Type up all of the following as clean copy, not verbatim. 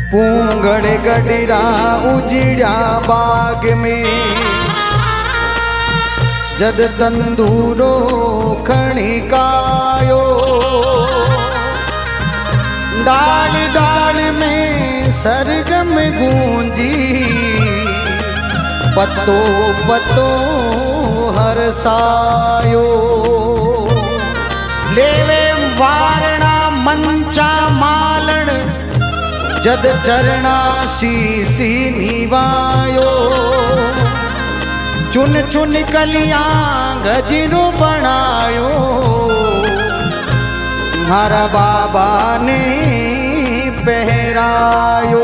पूंगड़ गडरा उजड़ा बाग में, जद तंदूरो खणिकायो। डाल डाल में सरगम गूंजी, पत्तो पत्तो हरसायो। लेवे वारणा मंचा मालण, जद चरणा शीसी निवायो। चुन चुन कलियां गजरू बनायो, हमारा बाबा ने पहरायो।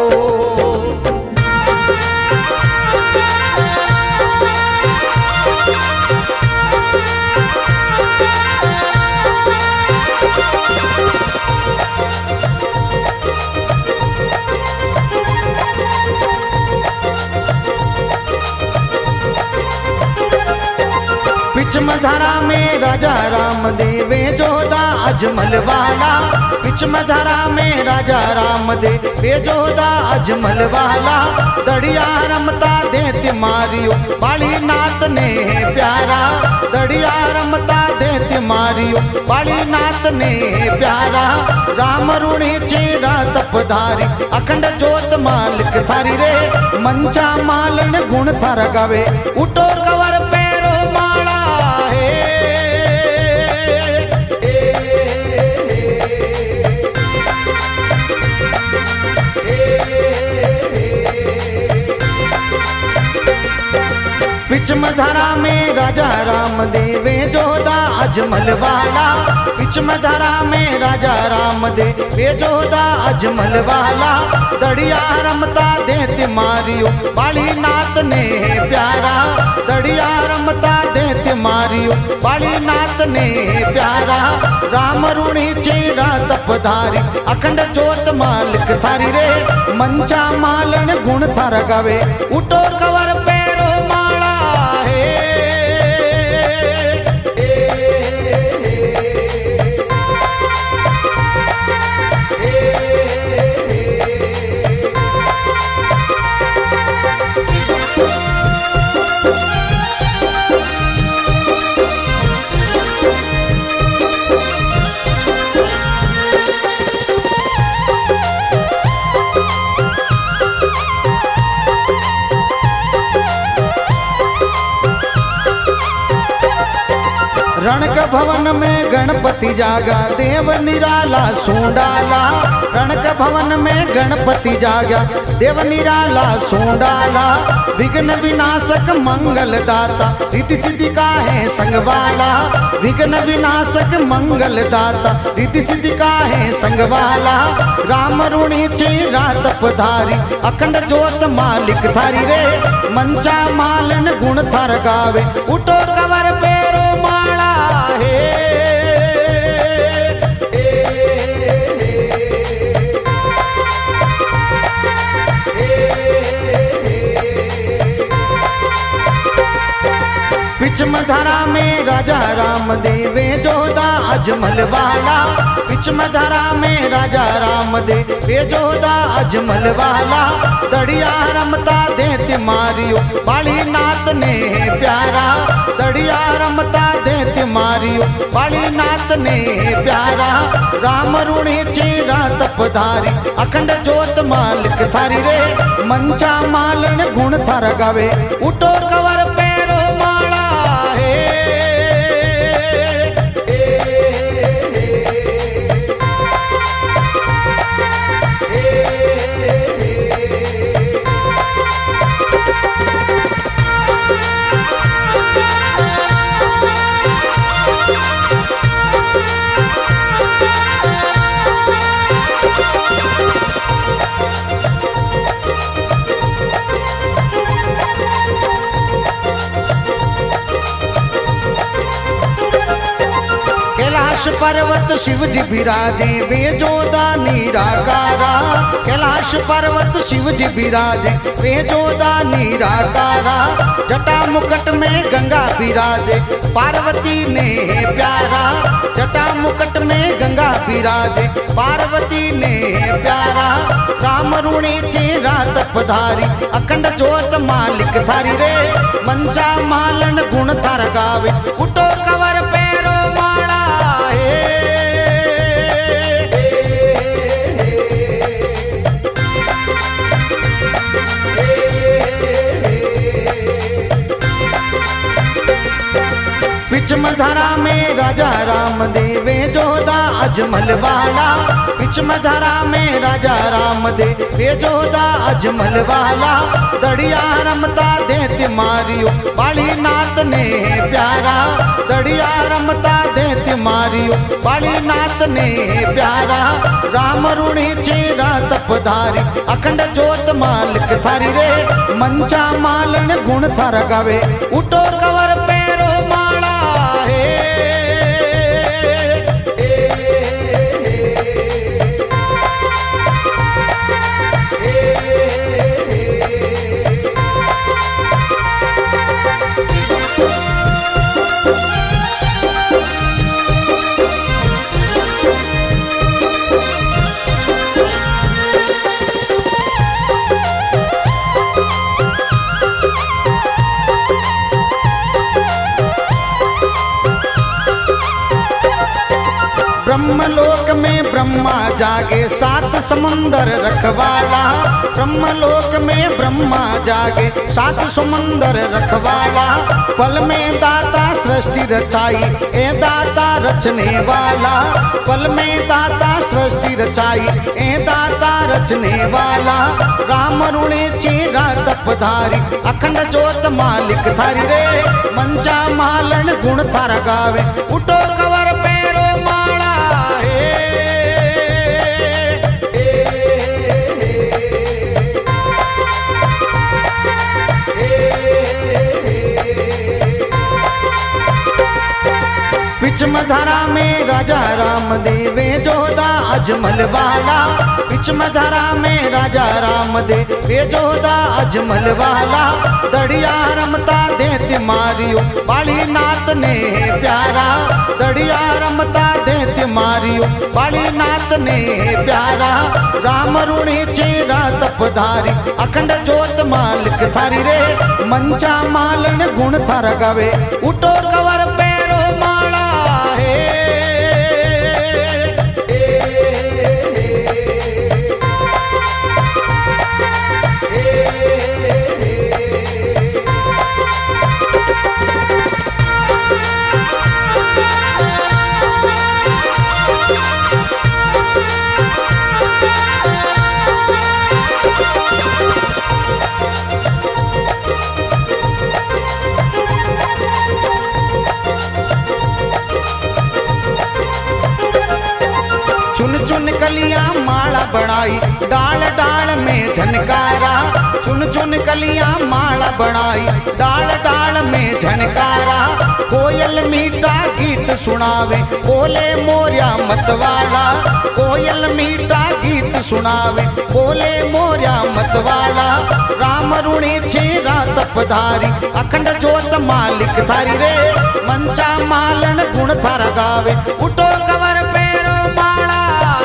पिचमधरा में राजा रामदेव जोधा अजमल वाला। पिचमधरा में राजा रामदेव जोधा अजमल वाला। दड़िया रमता देत मारियो, बाली नाथ ने प्यारा। दड़िया रमता देत मारियो, बाली नाथ ने प्यारा। राम रूणी चेरा तपधारी, अखंड जोत मालिक थारी रे। मंचा मालन गुण थारा गावे, उठो कवर पैरो माला। पिचमधरा में राजा रामदेव जोधा अजमल वाला। पिचमधरा में राजा रामदेव जोधा अजमल वाला। दड़िया रमता देत मारियो, बाली नाथ ने प्यारा। दड़िया रमता देत मारियो, बाली नाथ ने प्यारा। राम रूणी चेरा तपधारी, अखंड जोत मालिक थारी रे। मंचा मालन गुण थारा गावे, उठो कवर पैरो माला। रणक भवन में गणपति जागा, देव निराला सोंडाला। रणक भवन में गणपति जागा, देव निराला सोंडाला। विघ्न विनाशक मंगल दाता, रिद्धि सिद्धि का है संगवाला। विघ्न विनाशक मंगल दाता, रिद्धि सिद्धि का है संगवाला। राम रूणी चेरा तपधारी, अखंड जोत मालिक थारी रे। मंचा मालन गुण थार गावे, उठो कवर पैरो माला। पिचमधरा में राजा रामदेव जोधा अजमल वाला। पिचमधरा में राजा रामदेव जोधा अजमल वाला। दड़िया रमता देत मारियो, बाली नाथ ने प्यारा। दड़िया रमता देत मारियो, बाली नाथ ने प्यारा। राम रूणी चेरा तपधारी, अखंड जोत मालिक थारी रे। मंचा मालन गुण थारा गावे, उठो कवर पैरो माला। कैलाश पर्वत शिव जी विराजे, बेजोदा निराकारा। कैलाश पर्वत शिव जी विराजे, बेजोदा निराकारा। जटा मुकुट में गंगा विराजे, पार्वती ने प्यारा। जटा मुकुट में गंगा विराजे, पार्वती ने प्यारा। राम राम ऋणीची रात पधारी अखंड ज्योत मालिक थारी रे मंचा मालन गुण थार गावे उठो कवर पैरो माला हे पिछमधरा में राजा राम देवे जोधा अजमल वाला पिछमधरा में राजा राम देवे जोधा अजमल वाला दड़िया रमता देत मारियो बाली नाथ ने प्यारा दड़िया रमता देत मारियो बाली नाथ ने प्यारा राम ऋणीची रात पधारी अखंड ज्योत मालिक थारी रे मंचा मालन गुण थार गावे उठो कवर पैरो माला ब्रह्मलोक में ब्रह्मा जागे सात समुंदर रखवाला ब्रह्मलोक में ब्रह्मा जागे सात समुंदर रखवाला पल में दाता सृष्टि रचाई ए दाता रचने वाला पल में दाता सृष्टि रचाई ए दाता रचने वाला राम ऋणीची रात पधारी अखंड ज्योत मालिक थारी रे मंचा मालन गुण थार गावे उठो कवर पैरो माला पिछमधरा में राजा राम देवे जोधा अजमल वाला पिछमधरा में राजा राम देवे जोधा अजमल वाला दड़िया रमता देत मारियो बाली नाथ ने प्यारा दड़िया रमता देत मारियो बाली नाथ ने प्यारा राम ऋणीची रात पधारी अखंड ज्योत मालिक थारी रे मंचा मालन गुण थार गावे उठो कवर पैरो माला चुन चुन कलियां माला बनाई डाल डाल में झनकारा चुन चुन कलियां माला बनाई डाल डाल में झनकारा कोयल मीठा गीत सुनावे बोले मोरिया मतवाला कोयल मीठा गीत सुनावे बोले मोरिया मतवाला राम ऋणीची रात पधारी अखंड ज्योत मालिक थारी रे मंचा मालन गुण थार गावे उठो कवर पैरो माला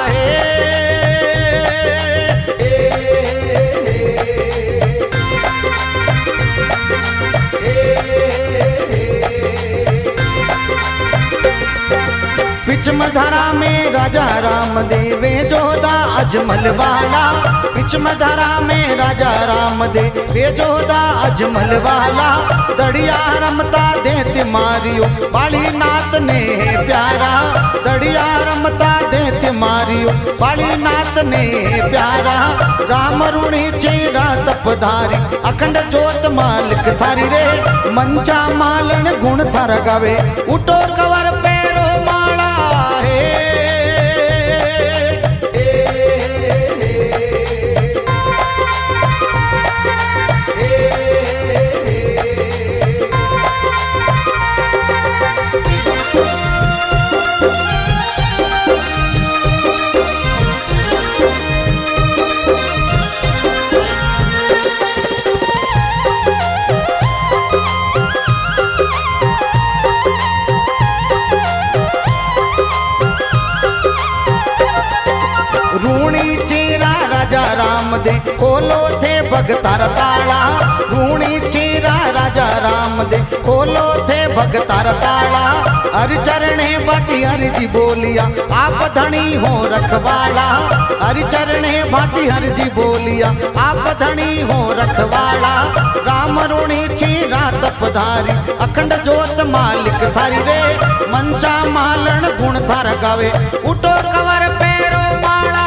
पिछमधरा में राजा राम देवे जोधा अजमल वाला पिछमधरा में राजा राम देवे जोधा अजमल वाला दड़िया रमता देत मारियो बाली नाथ ने प्यारा दड़िया रमता देत मारियो बाली नाथ ने प्यारा राम ऋणीची रात पधारी अखंड ज्योत मालिक थारी रे मंचा मालन गुण थार गावे उठो कवर पैरो माला दे खोलो थे भगतार ताला। रूणी चेरा राजा राम दे खोलो थे भगतार ताला। हर चरणे बाटी हरि जी बोलिया आप धनी हो रखवाला। हर चरणे बाटी हरि जी बोलिया आप धनी हो रखवाला। राम रूणी चेरा तपधारी अखंड जोत मालिक थारी रे। मंचा मालन गुण थार गावे उठो कवर पैरो माला।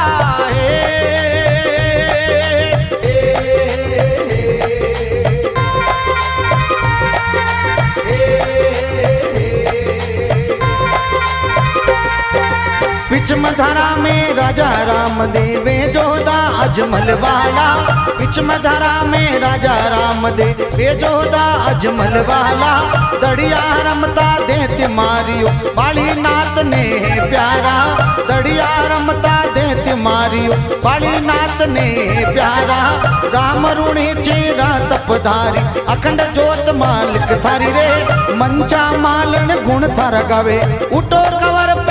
पिछमधरा में राजा राम देवे जोधा अजमल वाला। पिछमधरा में राजा राम देवे जोधा अजमल वाला। दड़िया रमता देत मारियो बाली नाथ ने प्यारा। दड़िया रमता देत मारियो बाली नाथ ने प्यारा। राम रूणी चेरा तपधारी अखंड जोत मालिक थारी रे। मंचा मालन गुण थार गावे उठो कवर